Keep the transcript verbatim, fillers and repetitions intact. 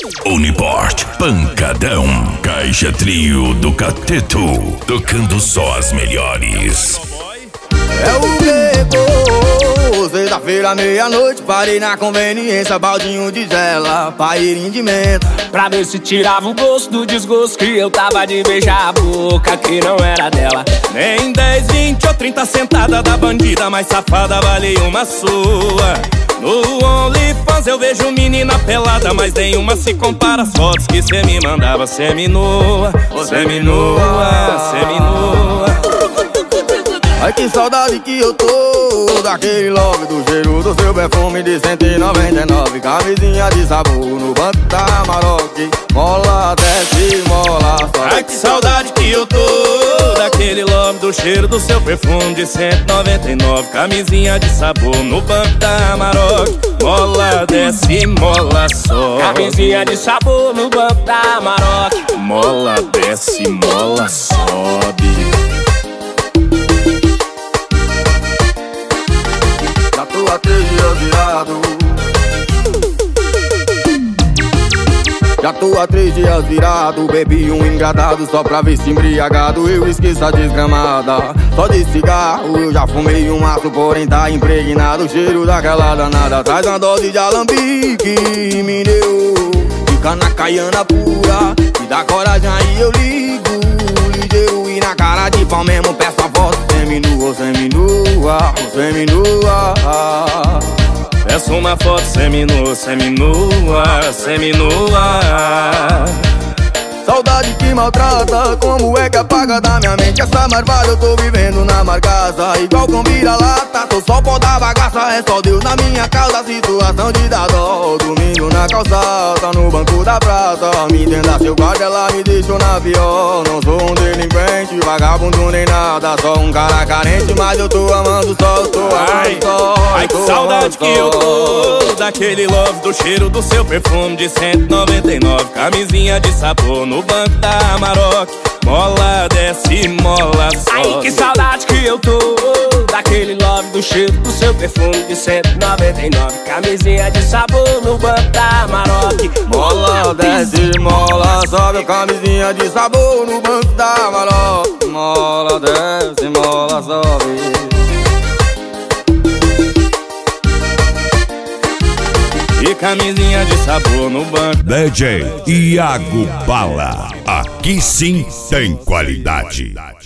Uniport, pancadão, Caixa Trio do Cateto, tocando só as melhores. É o Greco, sexta-feira, meia-noite, parei na conveniência, baldinho de gela, pairinho de menta, pra ver se tirava o gosto do desgosto que eu tava de beijar a boca que não era dela. Nem dez, vinte ou trinta sentada da bandida mais safada vale uma sua. No OnlyFans eu vejo menina pelada, mas nenhuma se compara às fotos que cê me mandava. Semi-nua, semi-nua, semi-nua. Ai que saudade que eu tô daquele love, do cheiro do seu perfume de cento e noventa e nove. Camisinha de sabor no banco da Maroc, mola desce, mola sobe. Ai que saudade que eu tô daquele love, do cheiro do seu perfume de cento e noventa e nove. Camisinha de sabor no banco da Maroc, mola desce, mola sobe. Camisinha de sabor no banco da Maroc, mola desce, mola sobe. Já tô há três dias virado, já tô há três dias virado. Bebi um engradado só pra ver se embriagado eu esqueço a desgramada. Só de cigarro eu já fumei um maço, porém tá impregnado o cheiro daquela danada. Traz uma dose de alambique, me deu, fica na caiana pura, me dá coragem aí eu ligo, ligeiro e na cara de pau mesmo peço a foto. Seminua, seminua, seminua. Peço uma foto seminua, seminua, seminua. Saudade que maltrata, como é que apaga da minha mente essa marvada? Eu tô vivendo na marcaça, igual com vira-lata. Tô só pó da bagaça, é só Deus na minha causa. Situação de dar dó, domingo na calçada, no banco da praça. Me entenda, seu guarda, ela me deixou na pior. Não sou um delinquente, vagabundo nem nada, só um cara carente, mas eu tô amando só, eu tô amando só. Ai que saudade que eu tô daquele love, do cheiro do seu perfume de cento e noventa e nove. Camisinha de sabor no banco da Maroc, mola desce, mola sobe. Ai que saudade que eu tô daquele love, do cheiro do seu perfume de cento e noventa e nove. Camisinha de sabor no banco da Maroc, mola desce, mola sobe. Camisinha de sabor no banco da Maroc, mola desce, mola sobe. E camisinha de sabor no banco. D J Iago Bala, aqui sim tem qualidade.